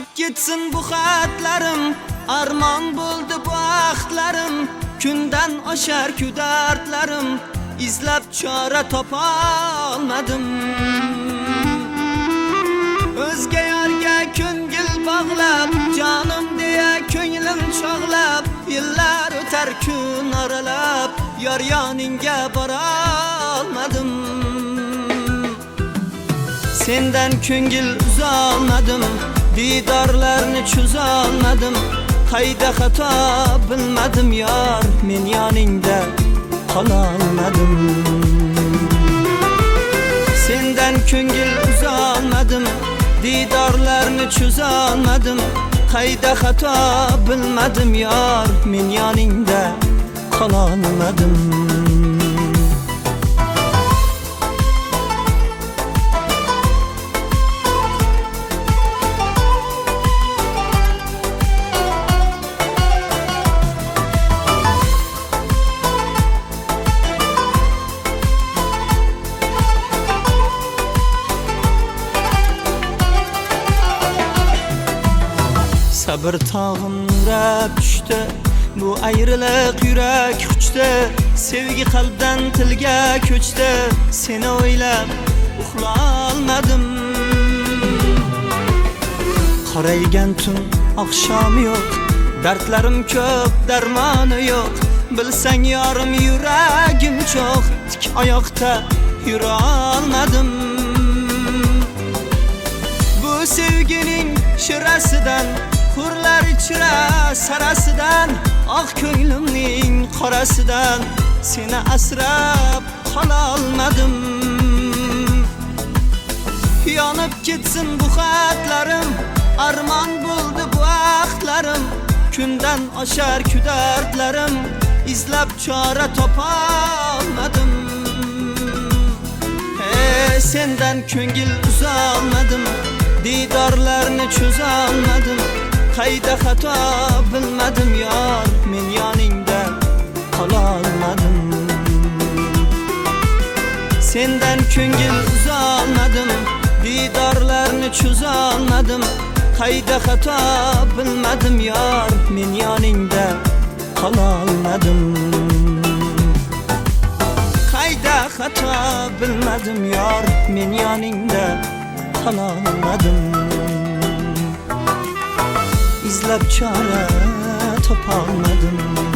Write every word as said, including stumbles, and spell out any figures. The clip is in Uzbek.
Yonib ketsin bu xatlarim, armon bo'ldi bu vaqtlarim. Kundan oshar ku dardlarim, izlab chora topa olmadim. O'zga yorga ko'ngil bog'lab, jonim deya ko'nglim chog'lab, yillar o'tar kun oralab, yor yoningga bora olmadim. Sendan ko'ngil uza olmadim, didorlarni cho'za olmadim. Qayda xato bilmadim yor, men yoningda qola olmadim. Sendan ko'ngil uza olmadim, didorlarni cho'za olmadim. Qayda xato bilmadim yor, men yoningda qola olmadim. Sabr tog'im nurab tushdi, bu ayriliq yurak quchdi. Sevgi qalbdan tilga ko'chdi, seni o'ylab uxla olmadim. Qoraygan tun oqshom yo'q, dardlarim ko'p, darmoni yo'q. Bilsang yorim yuragim cho'q, tik oyoqda yura olmadim. Bu sevgining shirasidan, hurlar ichra sarasidan, oq ko'nglimning qorasidan seni asrab qola olmadim. Yonib ketsin bu xatlarim, armon bo'ldi bu vaqtlarim. Kundan oshar ku dardlarim, izlab chora topa olmadim. Hey, sendan ko'ngil uza olmadim, didorlarni cho'za olmadim. Qayda xato bilmadim yor, men yoningda qola olmadim. Sendan ko'ngil uza olmadim, didorlarni cho'za olmadim. Qayda xato bilmadim yor, men yoningda qola olmadim. Qayda xato bilmadim yor, men yoningda qola olmadim. İzlab chora topa olmadim.